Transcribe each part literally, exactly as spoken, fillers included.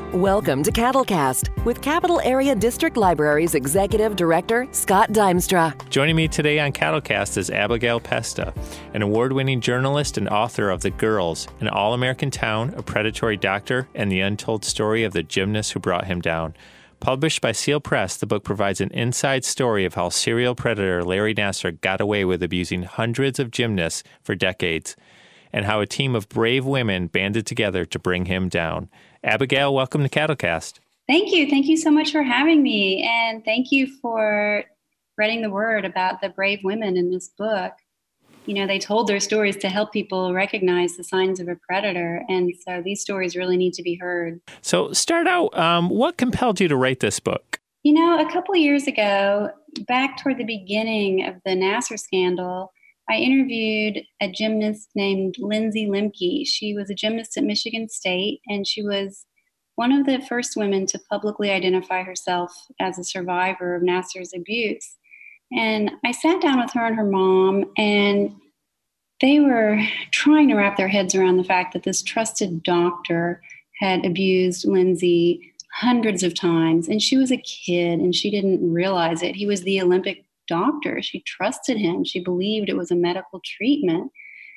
Welcome to Cattlecast with Capital Area District Library's Executive Director, Scott Dimstra. Joining me today on Cattlecast is Abigail Pesta, an award-winning journalist and author of The Girls, An All-American Town, A Predatory Doctor, and the Untold Story of the Gymnast Who Brought Him Down. Published by Seal Press, the book provides an inside story of how serial predator Larry Nassar got away with abusing hundreds of gymnasts for decades, and how a team of brave women banded together to bring him down. Abigail, welcome to Cattlecast. Thank you. Thank you so much for having me. And thank you for spreading the word about the brave women in this book. You know, they told their stories to help people recognize the signs of a predator. And so these stories really need to be heard. So start out, um, what compelled you to write this book? You know, a couple of years ago, back toward the beginning of the Nassar scandal, I interviewed a gymnast named Lindsay Lemke. She was a gymnast at Michigan State, and she was one of the first women to publicly identify herself as a survivor of Nassar's abuse. And I sat down with her and her mom, and they were trying to wrap their heads around the fact that this trusted doctor had abused Lindsay hundreds of times, and she was a kid, and she didn't realize it. He was the Olympic doctor. She trusted him. She believed it was a medical treatment.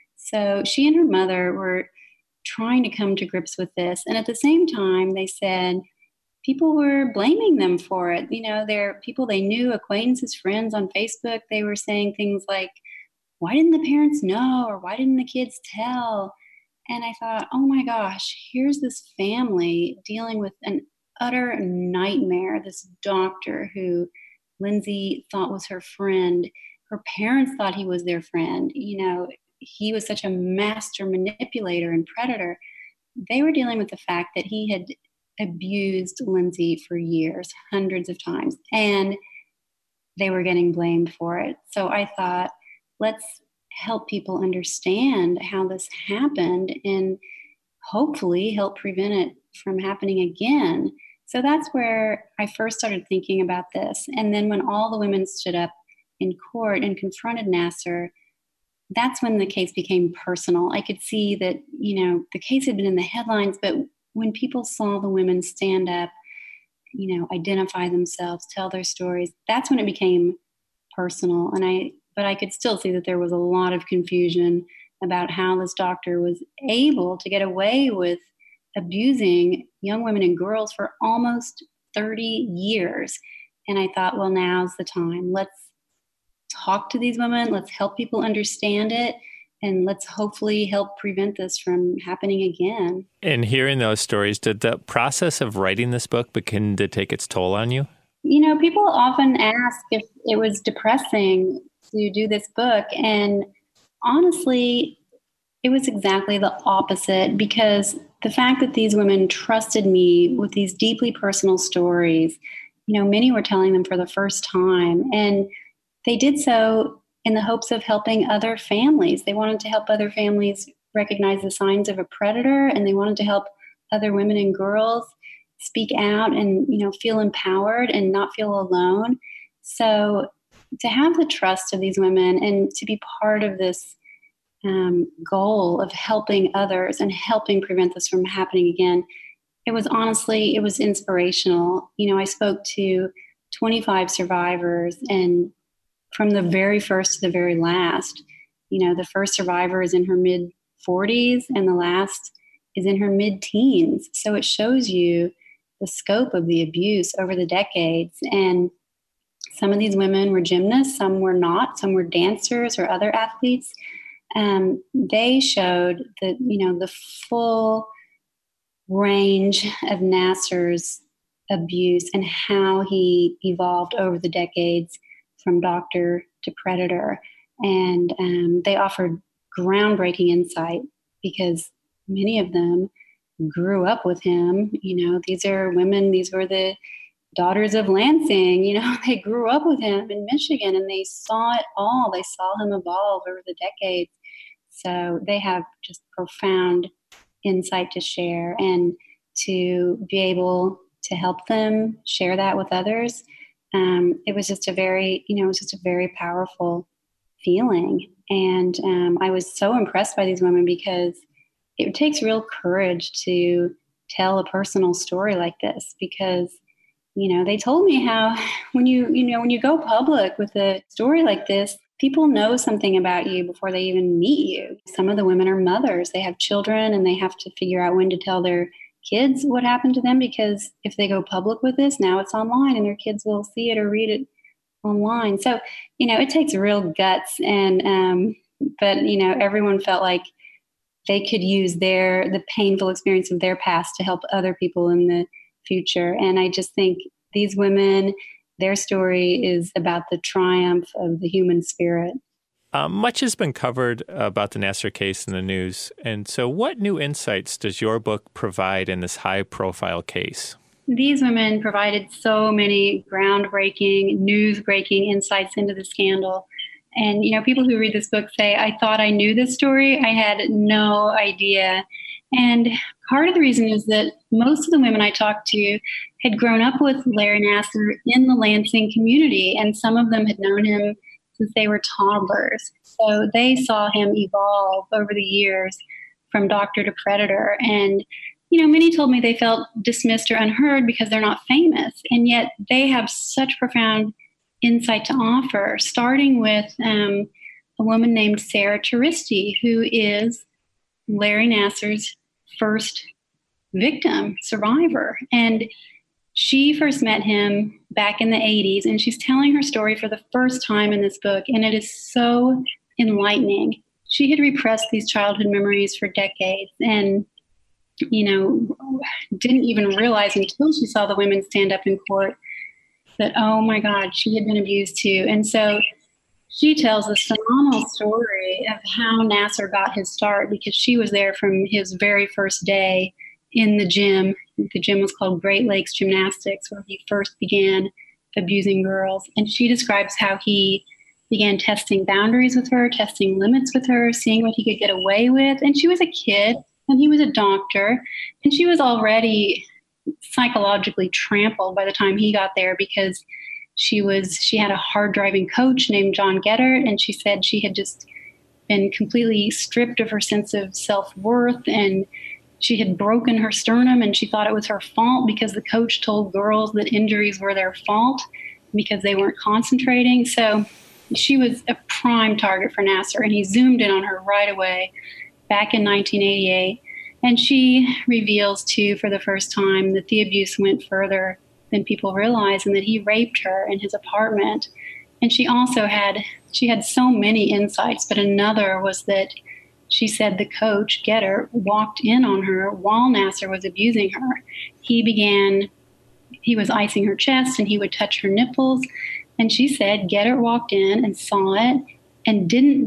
So she and her mother were trying to come to grips with this. And at the same time, they said people were blaming them for it. You know, they're people they knew, acquaintances, friends on Facebook. They were saying things like, why didn't the parents know? Or why didn't the kids tell? And I thought, oh my gosh, here's this family dealing with an utter nightmare. This doctor who Lindsay thought was her friend. Her parents thought he was their friend. You know, he was such a master manipulator and predator. They were dealing with the fact that he had abused Lindsay for years, hundreds of times, and they were getting blamed for it. So I thought, let's help people understand how this happened and hopefully help prevent it from happening again. So that's where I first started thinking about this. And then when all the women stood up in court and confronted Nassar, that's when the case became personal. I could see that, you know, the case had been in the headlines, but when people saw the women stand up, you know, identify themselves, tell their stories, that's when it became personal. And I, but I could still see that there was a lot of confusion about how this doctor was able to get away with abusing young women and girls for almost thirty years. And I thought, well, now's the time. Let's talk to these women. Let's help people understand it. And let's hopefully help prevent this from happening again. And hearing those stories, did the process of writing this book begin to take its toll on you? You know, people often ask if it was depressing to do this book. And honestly, it was exactly the opposite, because the fact that these women trusted me with these deeply personal stories, you know, many were telling them for the first time, and they did so in the hopes of helping other families. They wanted to help other families recognize the signs of a predator, and they wanted to help other women and girls speak out and, you know, feel empowered and not feel alone. So to have the trust of these women and to be part of this Um, goal of helping others and helping prevent this from happening again, it was honestly, it was inspirational. You know, I spoke to twenty-five survivors, and from the very first to the very last, you know, the first survivor is in her mid forties and the last is in her mid teens. So it shows you the scope of the abuse over the decades. And some of these women were gymnasts, some were not, some were dancers or other athletes. Um, they showed that, you know, the full range of Nassar's abuse and how he evolved over the decades from doctor to predator. And um, they offered groundbreaking insight because many of them grew up with him. You know, these are women, these were the daughters of Lansing, you know, they grew up with him in Michigan and they saw it all. They saw him evolve over the decades. So they have just profound insight to share, and to be able to help them share that with others. Um, it was just a very, you know, it was just a very powerful feeling. And um, I was so impressed by these women because it takes real courage to tell a personal story like this because, you know, they told me how when you, you know, when you go public with a story like this, people know something about you before they even meet you. Some of the women are mothers. They have children and they have to figure out when to tell their kids what happened to them because if they go public with this, now it's online and their kids will see it or read it online. So, you know, it takes real guts and, um, but, you know, everyone felt like they could use their, the painful experience of their past to help other people in the future. And I just think these women, their story is about the triumph of the human spirit. Uh, much has been covered about the Nassar case in the news. And so what new insights does your book provide in this high-profile case? These women provided so many groundbreaking, news-breaking insights into the scandal. And, you know, people who read this book say, I thought I knew this story. I had no idea. And part of the reason is that most of the women I talked to had grown up with Larry Nassar in the Lansing community, and some of them had known him since they were toddlers. So they saw him evolve over the years from doctor to predator. And, you know, many told me they felt dismissed or unheard because they're not famous. And yet they have such profound insight to offer, starting with um, a woman named Sarah Turisti, who is Larry Nassar's first victim, survivor. And she first met him back in the eighties, and she's telling her story for the first time in this book, and it is so enlightening. She had repressed these childhood memories for decades and, you know, didn't even realize until she saw the women stand up in court that, oh my God, she had been abused too. And so she tells this phenomenal story of how Nassar got his start because she was there from his very first day in the gym. The gym was called Great Lakes Gymnastics, where he first began abusing girls. And she describes how he began testing boundaries with her, testing limits with her, seeing what he could get away with. And she was a kid and he was a doctor, and she was already psychologically trampled by the time he got there because she was she had a hard driving coach named John Gettert, and she said she had just been completely stripped of her sense of self-worth, and she had broken her sternum, and she thought it was her fault because the coach told girls that injuries were their fault because they weren't concentrating. So she was a prime target for Nassar, and he zoomed in on her right away back in nineteen eighty-eight. And she reveals, too, for the first time that the abuse went further than people realize and that he raped her in his apartment. And she also had, she had so many insights, but another was that she said the coach, Gettert, walked in on her while Nassar was abusing her. He began, he was icing her chest and he would touch her nipples. And she said Gettert walked in and saw it and didn't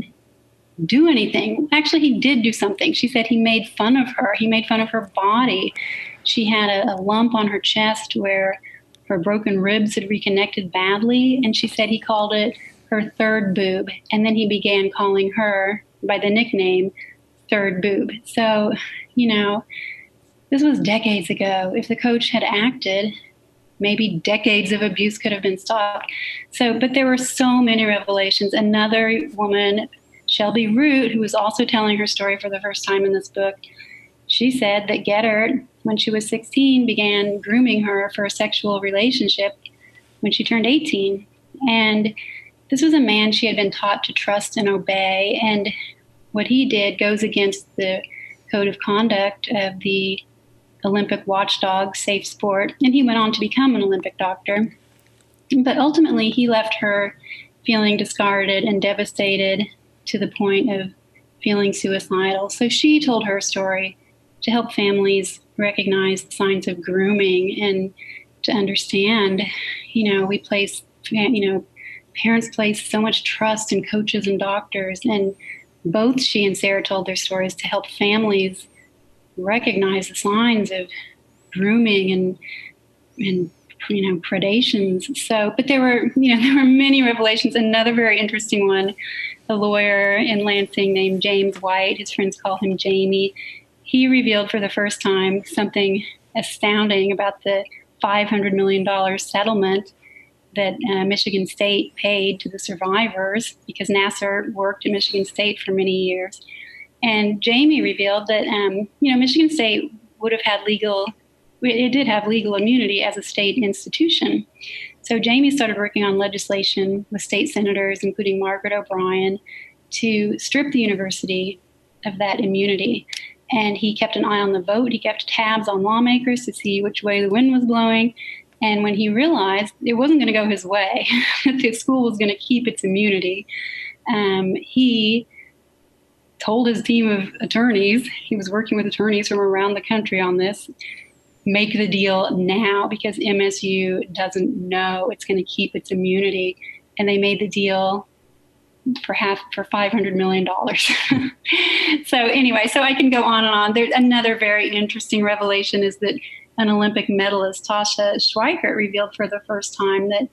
do anything. Actually, he did do something. She said he made fun of her. He made fun of her body. She had a, a lump on her chest where her broken ribs had reconnected badly. And she said he called it her third boob. And then he began calling her by the nickname Third Boob. So, you know, this was decades ago. If the coach had acted, maybe decades of abuse could have been stopped. So, but there were so many revelations. Another woman, Shelby Root, who was also telling her story for the first time in this book, she said that Gettert, when she was sixteen, began grooming her for a sexual relationship when she turned eighteen. And this was a man she had been taught to trust and obey. And what he did goes against the code of conduct of the Olympic watchdog, Safe Sport. And he went on to become an Olympic doctor. But ultimately, he left her feeling discarded and devastated to the point of feeling suicidal. So she told her story to help families recognize the signs of grooming and to understand, you know, we place, you know, parents place so much trust in coaches and doctors. And both she and Sarah told their stories to help families recognize the signs of grooming and, and, you know, predations. So, but there were, you know, there were many revelations. Another very interesting one, a lawyer in Lansing named James White, his friends call him Jamie, he revealed for the first time something astounding about the five hundred million dollars settlement that uh, Michigan State paid to the survivors because Nassar worked at Michigan State for many years. And Jamie revealed that, um, you know, Michigan State would have had legal, it did have legal immunity as a state institution. So Jamie started working on legislation with state senators, including Margaret O'Brien, to strip the university of that immunity. And he kept an eye on the vote. He kept tabs on lawmakers to see which way the wind was blowing. And when he realized it wasn't going to go his way, that the school was going to keep its immunity, um, he told his team of attorneys, he was working with attorneys from around the country on this, make the deal now because M S U doesn't know it's going to keep its immunity. And they made the deal for half for five hundred million dollars. So anyway, so I can go on and on. There's another very interesting revelation is that an Olympic medalist, Tasha Schweikert, revealed for the first time that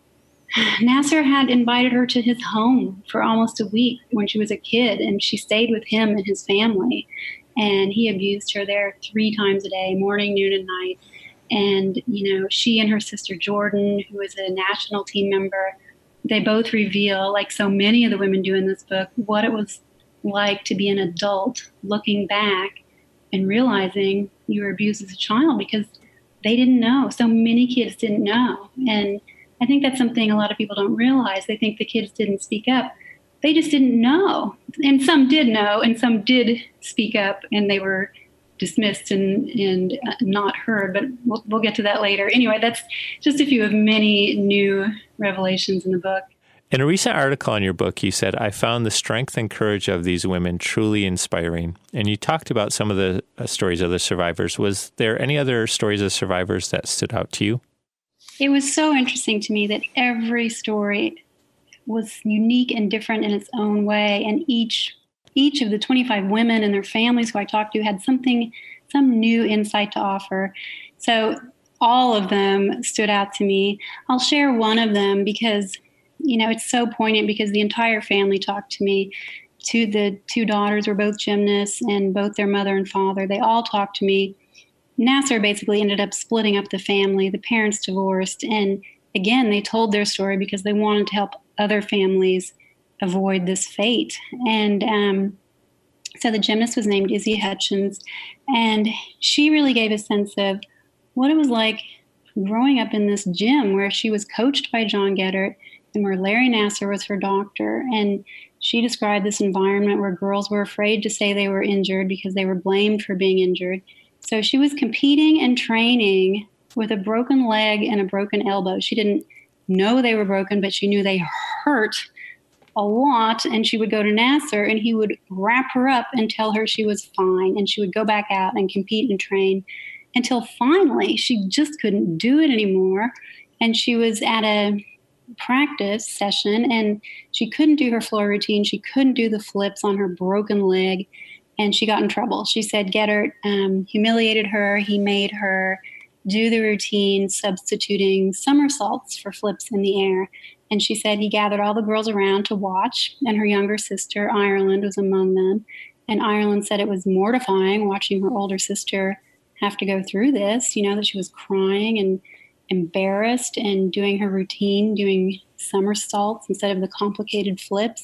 Nassar had invited her to his home for almost a week when she was a kid, and she stayed with him and his family. And he abused her there three times a day, morning, noon, and night. And, you know, she and her sister Jordan, who was a national team member, they both reveal, like so many of the women do in this book, what it was like to be an adult looking back and realizing you were abused as a child because they didn't know. So many kids didn't know. And I think that's something a lot of people don't realize. They think the kids didn't speak up. They just didn't know. And some did know, and some did speak up, and they were dismissed and, and not heard. But we'll, we'll get to that later. Anyway, that's just a few of many new revelations in the book. In a recent article in your book, you said, I found the strength and courage of these women truly inspiring. And you talked about some of the uh, stories of the survivors. Was there any other stories of survivors that stood out to you? It was so interesting to me that every story was unique and different in its own way. And each each of the twenty-five women and their families who I talked to had something, some new insight to offer. So all of them stood out to me. I'll share one of them because you know, it's so poignant because the entire family talked to me. Two, the two daughters were both gymnasts, and both their mother and father, they all talked to me. Nassar basically ended up splitting up the family. The parents divorced. And again, they told their story because they wanted to help other families avoid this fate. And um, so the gymnast was named Izzy Hutchins. And she really gave a sense of what it was like growing up in this gym where she was coached by John Geddert and where Larry Nassar was her doctor. And she described this environment where girls were afraid to say they were injured because they were blamed for being injured. So she was competing and training with a broken leg and a broken elbow. She didn't know they were broken, but she knew they hurt a lot. And she would go to Nassar and he would wrap her up and tell her she was fine. And she would go back out and compete and train until finally she just couldn't do it anymore. And she was at a practice session and she couldn't do her floor routine. She couldn't do the flips on her broken leg, and she got in trouble. She said Geddert um, humiliated her. He made her do the routine, substituting somersaults for flips in the air. And she said he gathered all the girls around to watch, and her younger sister, Ireland, was among them. And Ireland said it was mortifying watching her older sister have to go through this, you know, that she was crying and embarrassed and doing her routine, doing somersaults instead of the complicated flips.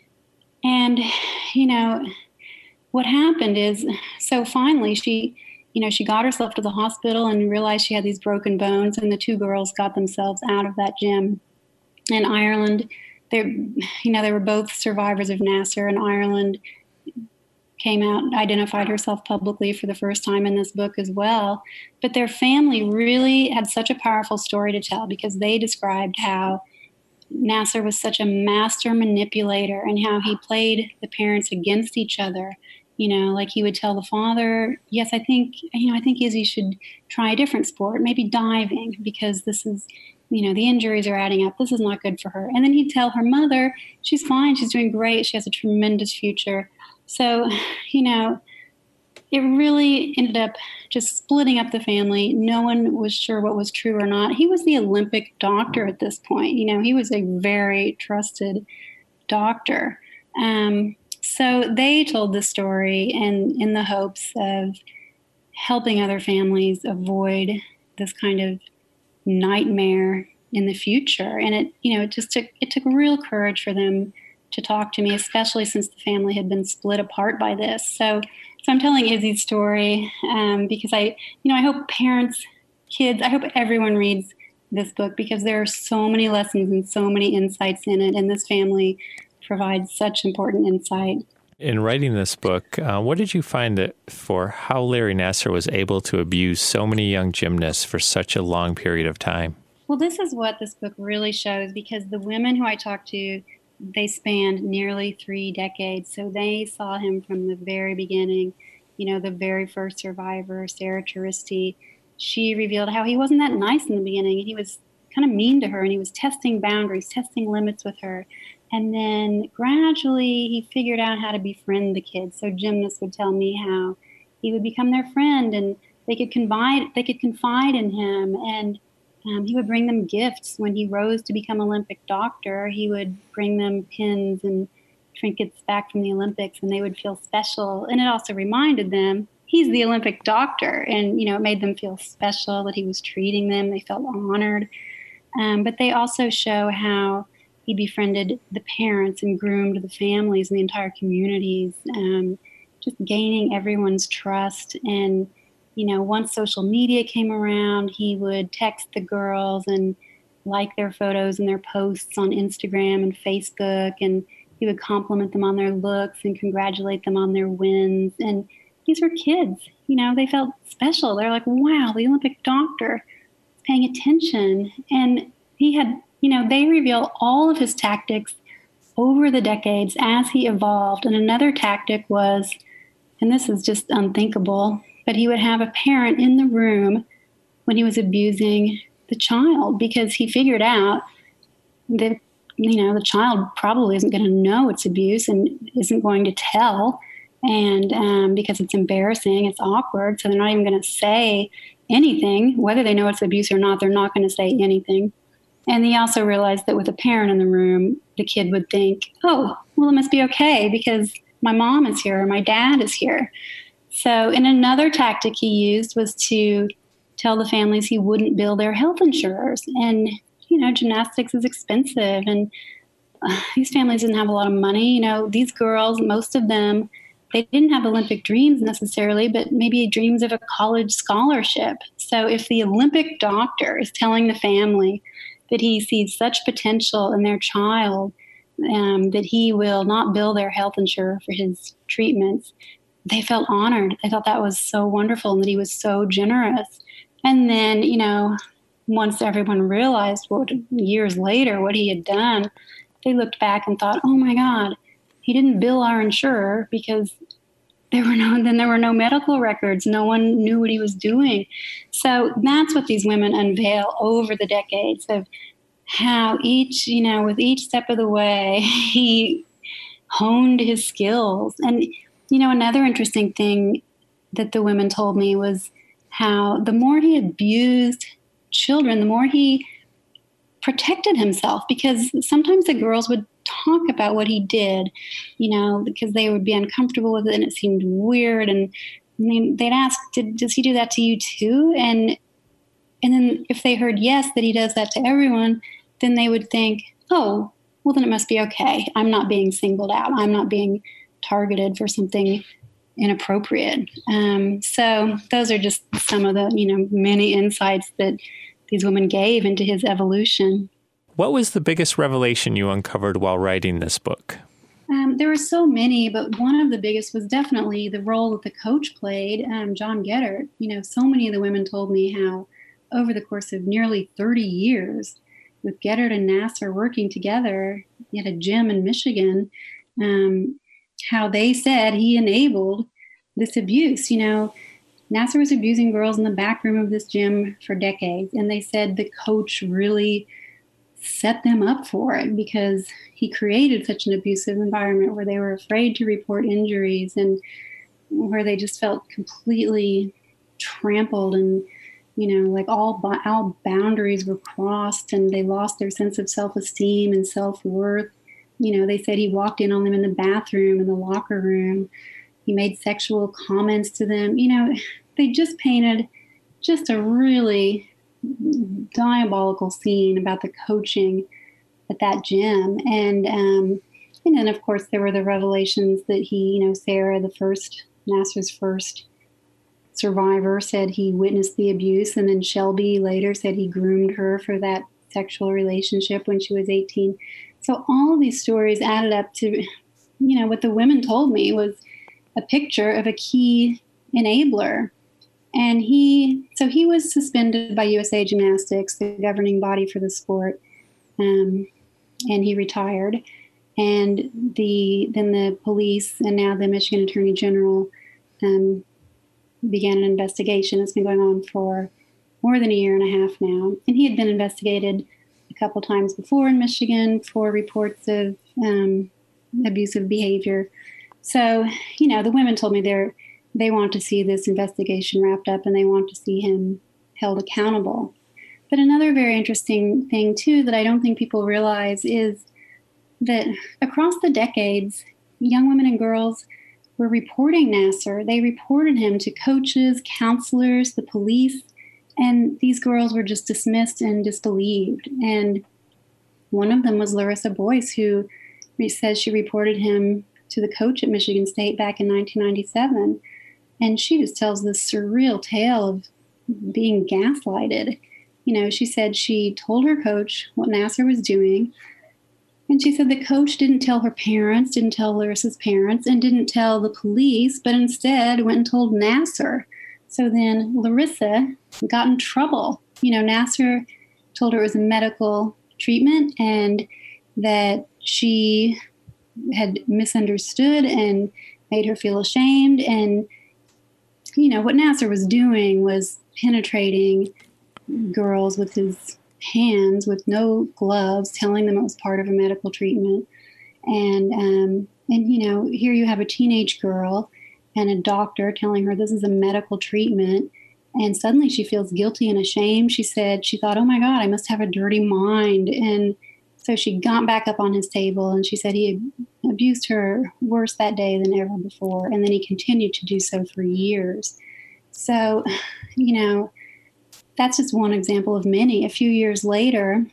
And, you know, what happened is, so finally she, you know, she got herself to the hospital and realized she had these broken bones, and the two girls got themselves out of that gym. And Ireland, they, you know, they were both survivors of Nassar, and Ireland came out, identified herself publicly for the first time in this book as well. But their family really had such a powerful story to tell because they described how Nassar was such a master manipulator and how he played the parents against each other. You know, like he would tell the father, yes, I think, you know, I think Izzy should try a different sport, maybe diving, because this is, you know, the injuries are adding up. This is not good for her. And then he'd tell her mother, she's fine, she's doing great, she has a tremendous future. So, you know, it really ended up just splitting up the family. No one was sure what was true or not. He was the Olympic doctor at this point. You know, he was a very trusted doctor. Um, so they told the story and in the hopes of helping other families avoid this kind of nightmare in the future. And it, you know, it just took, it took real courage for them to talk to me, especially since the family had been split apart by this. So So I'm telling Izzy's story um, because I, you know, I hope parents, kids, I hope everyone reads this book because there are so many lessons and so many insights in it. And this family provides such important insight. In writing this book, uh, what did you find that for how Larry Nassar was able to abuse so many young gymnasts for such a long period of time? Well, this is what this book really shows because the women who I talked to, they spanned nearly three decades. So they saw him from the very beginning. You know, the very first survivor, Sarah Turisti, she revealed how he wasn't that nice in the beginning. He was kind of mean to her and he was testing boundaries, testing limits with her. And then gradually he figured out how to befriend the kids. So gymnasts would tell me how he would become their friend and they could confide, they could confide in him. And Um, he would bring them gifts. When he rose to become Olympic doctor, he would bring them pins and trinkets back from the Olympics, and they would feel special. And it also reminded them he's the Olympic doctor, and you know, it made them feel special that he was treating them. They felt honored. Um, but they also show how he befriended the parents and groomed the families and the entire communities, um, just gaining everyone's trust. And you know, once social media came around, he would text the girls and like their photos and their posts on Instagram and Facebook, and he would compliment them on their looks and congratulate them on their wins. And these were kids, you know, they felt special. They're like, wow, the Olympic doctor is paying attention. And he had, you know, they reveal all of his tactics over the decades as he evolved. And another tactic was, and this is just unthinkable, but he would have a parent in the room when he was abusing the child because he figured out that, you know, the child probably isn't going to know it's abuse and isn't going to tell. And um, because it's embarrassing, it's awkward. So they're not even going to say anything, whether they know it's abuse or not, they're not going to say anything. And he also realized that with a parent in the room, the kid would think, oh, well, it must be okay because my mom is here or my dad is here. So, and another tactic he used was to tell the families he wouldn't bill their health insurers. And, you know, gymnastics is expensive and uh, these families didn't have a lot of money. You know, these girls, most of them, they didn't have Olympic dreams necessarily, but maybe dreams of a college scholarship. So if the Olympic doctor is telling the family that he sees such potential in their child, um, that he will not bill their health insurer for his treatments, they felt honored. They thought that was so wonderful and that he was so generous. And then, you know, once everyone realized what years later what he had done, they looked back and thought, oh my God, he didn't bill our insurer because there were no, then there were no medical records. No one knew what he was doing. So that's what these women unveil over the decades of how each, you know, with each step of the way, he honed his skills. And you know, another interesting thing that the women told me was how the more he abused children, the more he protected himself because sometimes the girls would talk about what he did, you know, because they would be uncomfortable with it and it seemed weird. And they'd ask, Did, does he do that to you too? And, and then if they heard yes, that he does that to everyone, then they would think, oh, well, then it must be okay. I'm not being singled out. I'm not being targeted for something inappropriate. Um, so those are just some of the, you know, many insights that these women gave into his evolution. What was the biggest revelation you uncovered while writing this book? Um, there were so many, but one of the biggest was definitely the role that the coach played, um, John Geddert. You know, so many of the women told me how over the course of nearly thirty years with Geddert and Nassar working together at a gym in Michigan, um, how they said he enabled this abuse. You know, Nassar was abusing girls in the back room of this gym for decades, and they said the coach really set them up for it because he created such an abusive environment where they were afraid to report injuries and where they just felt completely trampled and, you know, like all, all boundaries were crossed and they lost their sense of self-esteem and self-worth. You know, they said he walked in on them in the bathroom, in the locker room. He made sexual comments to them. You know, they just painted just a really diabolical scene about the coaching at that gym. And, um, and then, of course, there were the revelations that he, you know, Sarah, the first Nassar's first survivor, said he witnessed the abuse, and then Shelby later said he groomed her for that sexual relationship when she was eighteen. So all of these stories added up to, you know, what the women told me was a picture of a key enabler. And he, so he was suspended by U S A Gymnastics, the governing body for the sport, um, and he retired. And the then the police and now the Michigan Attorney General um, began an investigation. It's been going on for more than a year and a half now. And he had been investigated a couple times before in Michigan for reports of um, abusive behavior. So, you know, the women told me they're they want to see this investigation wrapped up and they want to see him held accountable. But another very interesting thing, too, that I don't think people realize is that across the decades, young women and girls were reporting Nassar. They reported him to coaches, counselors, the police, and these girls were just dismissed and disbelieved. And one of them was Larissa Boyce, who says she reported him to the coach at Michigan State back in nineteen ninety-seven. And she just tells this surreal tale of being gaslighted. You know, she said she told her coach what Nassar was doing. And she said the coach didn't tell her parents, didn't tell Larissa's parents, and didn't tell the police, but instead went and told Nassar. So then Larissa got in trouble. You know, Nassar told her it was a medical treatment and that she had misunderstood and made her feel ashamed. And, you know, what Nassar was doing was penetrating girls with his hands with no gloves, telling them it was part of a medical treatment. And, um, and you know, here you have a teenage girl and a doctor telling her this is a medical treatment. And suddenly she feels guilty and ashamed. She said she thought, oh, my God, I must have a dirty mind. And so she got back up on his table and she said he had abused her worse that day than ever before. And then he continued to do so for years. So, you know, that's just one example of many. A few years later,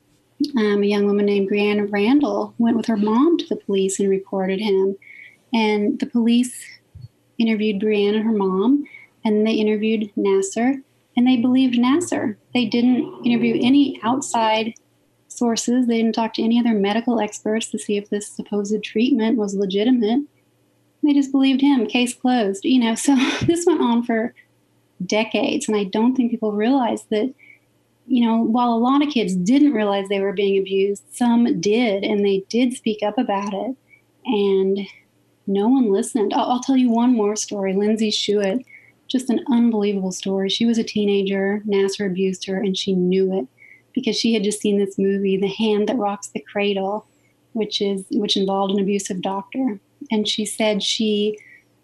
um, a young woman named Brianna Randall went with her mom to the police and reported him. And the police interviewed Brianna and her mom, and they interviewed Nassar, and they believed Nassar. They didn't interview any outside sources. They didn't talk to any other medical experts to see if this supposed treatment was legitimate. They just believed him. Case closed. You know, so this went on for decades. And I don't think people realize that, you know, while a lot of kids didn't realize they were being abused, some did, and they did speak up about it. And no one listened. I'll, I'll tell you one more story. Lindsay Shuett, just an unbelievable story. She was a teenager. Nassar abused her, and she knew it because she had just seen this movie, The Hand That Rocks the Cradle, which is which involved an abusive doctor. And she said she,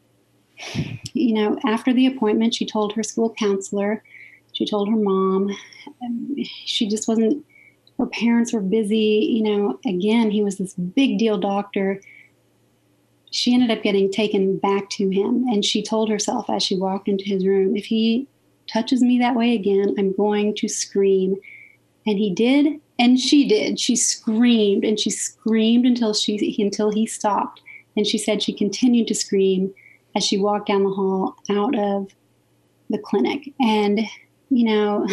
you know, after the appointment, she told her school counselor, she told her mom, she just wasn't, her parents were busy. You know, again, he was this big deal doctor. She ended up getting taken back to him. And she told herself as she walked into his room, if he touches me that way again, I'm going to scream. And he did. And she did. She screamed and she screamed until she, until he stopped. And she said she continued to scream as she walked down the hall out of the clinic. And, you know,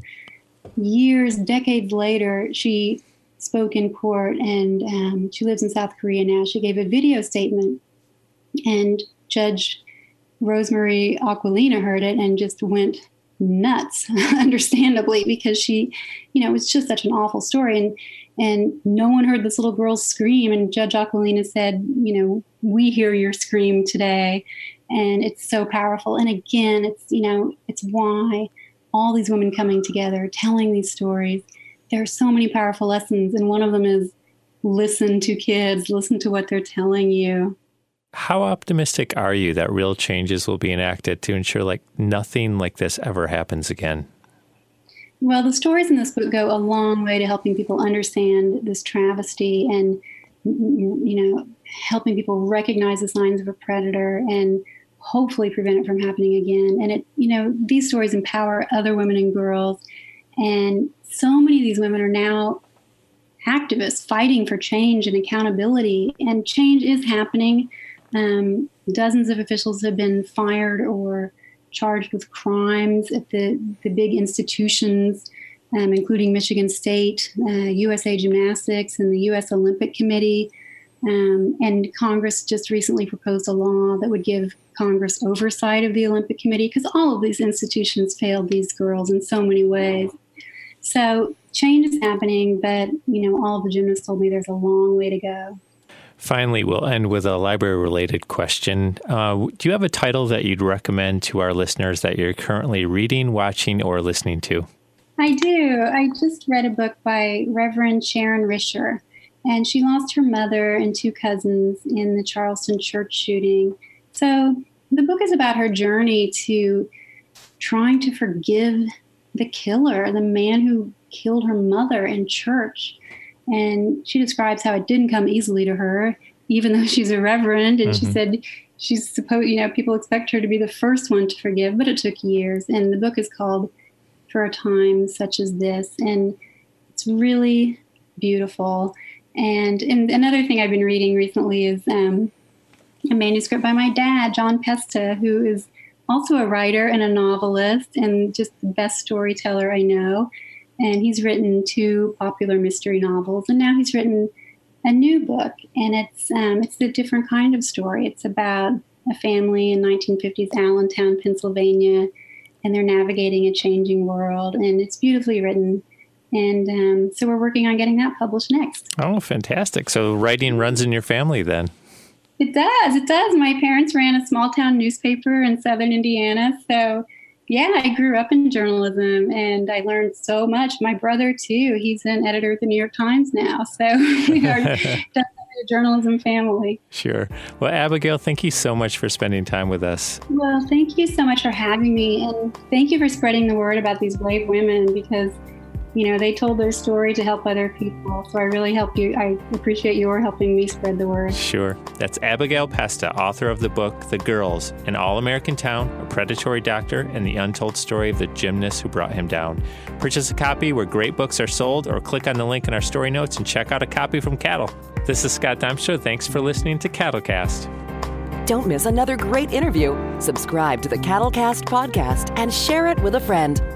years, decades later, she spoke in court, and um, she lives in South Korea now. She gave a video statement, and Judge Rosemary Aquilina heard it and just went nuts, understandably, because she, you know, it was just such an awful story. And And no one heard this little girl scream. And Judge Aquilina said, you know, we hear your scream today. And it's so powerful. And again, it's, you know, it's why all these women coming together, telling these stories, there are so many powerful lessons. And one of them is listen to kids, listen to what they're telling you. How optimistic are you that real changes will be enacted to ensure like nothing like this ever happens again? Well, the stories in this book go a long way to helping people understand this travesty and, you know, helping people recognize the signs of a predator and hopefully prevent it from happening again. And it, you know, these stories empower other women and girls. And so many of these women are now activists fighting for change and accountability. And change is happening. Um, Dozens of officials have been fired or charged with crimes at the, the big institutions, um, including Michigan State, uh, U S A Gymnastics, and the U S Olympic Committee. Um, and Congress just recently proposed a law that would give Congress oversight of the Olympic Committee, because all of these institutions failed these girls in so many ways. So change is happening, but, you know, all of the gymnasts told me there's a long way to go. Finally, we'll end with a library-related question. Uh, do you have a title that you'd recommend to our listeners that you're currently reading, watching, or listening to? I do. I just read a book by Reverend Sharon Risher, and she lost her mother and two cousins in the Charleston church shooting. So the book is about her journey to trying to forgive the killer, the man who killed her mother in church. And she describes how it didn't come easily to her, even though she's a reverend. And mm-hmm. she said she's supposed, you know, people expect her to be the first one to forgive, but it took years. And the book is called For a Time Such as This. And it's really beautiful. And, and another thing I've been reading recently is um, a manuscript by my dad, John Pesta, who is also a writer and a novelist and just the best storyteller I know. And he's written two popular mystery novels, and now he's written a new book, and it's um, it's a different kind of story. It's about a family in nineteen fifties Allentown, Pennsylvania, and they're navigating a changing world, and it's beautifully written. And um, so we're working on getting that published next. Oh, fantastic. So writing runs in your family then. It does. It does. My parents ran a small town newspaper in southern Indiana, so yeah, I grew up in journalism, and I learned so much. My brother, too, he's an editor at the New York Times now. So we are definitely a journalism family. Sure. Well, Abigail, thank you so much for spending time with us. Well, thank you so much for having me. And thank you for spreading the word about these brave women, because, you know, they told their story to help other people. So I really help you. I appreciate your helping me spread the word. Sure. That's Abigail Pesta, author of the book, The Girls, An All-American Town, a Predatory Doctor, and the Untold Story of the Gymnast Who Brought Him Down. Purchase a copy where great books are sold, or click on the link in our story notes and check out a copy from Cattle. This is Scott Daimstra. Thanks for listening to Cattlecast. Don't miss another great interview. Subscribe to the Cattlecast podcast and share it with a friend.